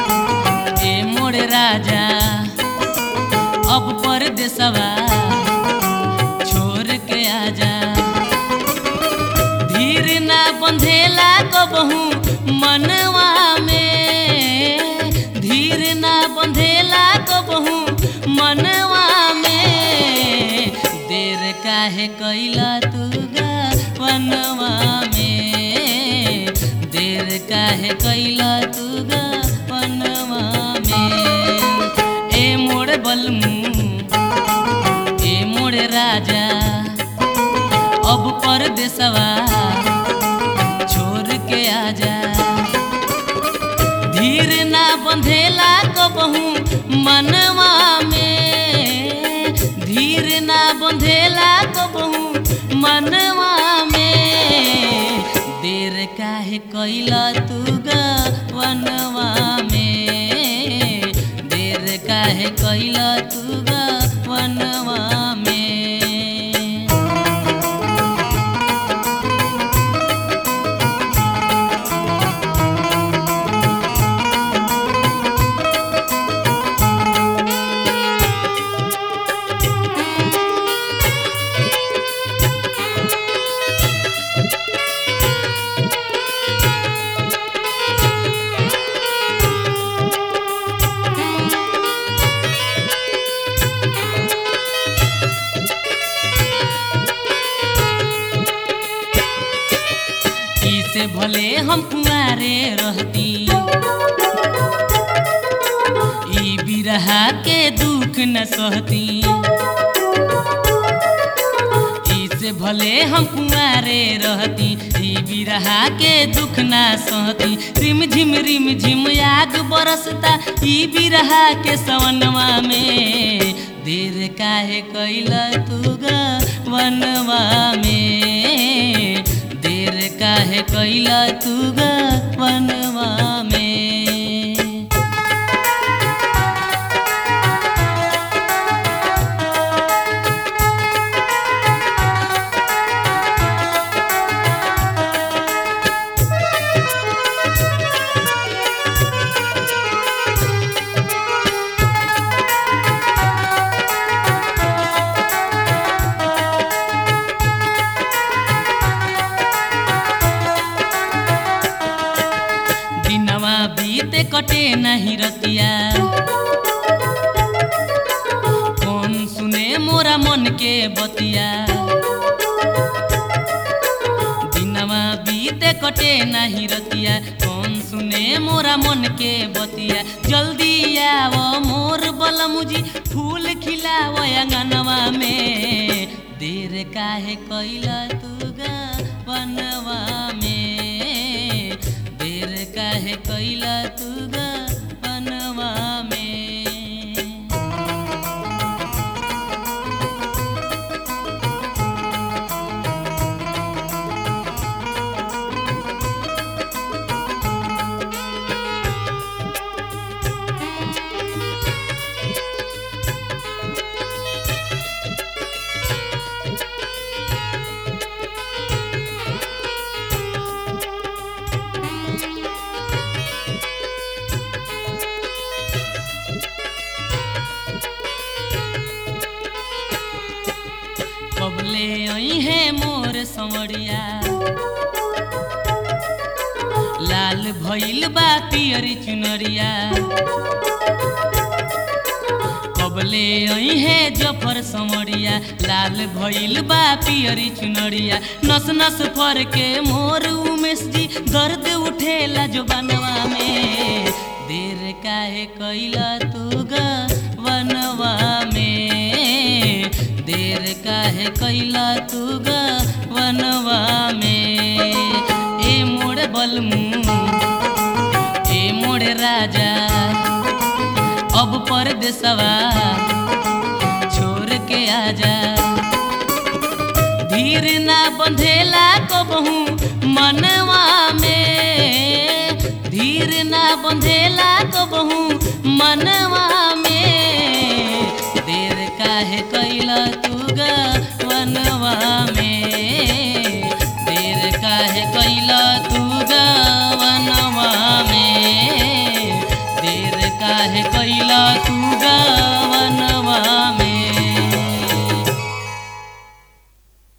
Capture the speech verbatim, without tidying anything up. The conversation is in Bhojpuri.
ए मोर राजा अब परदेसवा छोड़ के आजा। धीर ना बंधेला कबहू मनवा में, धीर ना बंधेला कबहू मनवा में। देर काहे कैला तू गवनवा में, देर काहे कैला तू गवनवा में। ए मोर बलमू ए मोर राजा अब परदेसवा छोड़ के आजा। धीर ना बंधेला कबहू मनवा में, धीर ना बंधेला कबहू मनवा में। देर काहे कैला तू गवनवा में, देर काहे कैला तू गवनवा में। से भले हम कुंवारे रहती, ई बिरहा के दुख न सहती। ई से भले हम कुंवारे रहती, ई बिरहा के दुख न सहती। रिम झिम रिम झिम आग बरसता ई बिरहा के सवनवा में। देर काहे कैला तू गवनवा में, देर काहे कैला तू गवनवा में। बीते कटे नहीं रतिया, कौन सुने मोरा मन के बतिया। दिनवा बीते कटे नहीं रतिया, कौन सुने मोरा मन के बतिया। जल्दी आओ मोर बलमुजी फूल खिलाओ अंगनवा में। देर काहे कैला तू गवनवा में, देर काहे कैला तू गवनवा में। कबले आई है मोर संवरिया, लाल भइल बा पियरी चुनरिया। कबले आई है जफर संवरिया, लाल भइल बा पियरी चुनरिया। नस नस फर के मोर उमेश जी दर्द उठेला जो बनवा में। देर काहे कैला तू गवनवा में, देर काहे कैला तू गवनवा में। ए मोर बलमू ए मोर राजा अब परदेसवा छोड़ के आजा। धीर ना बंधेला कबहू मनवा में, धीर ना बंधेला कबहू मनवा में। देर काहे कैला तू गवनवा में, देर काहे कैला तू ग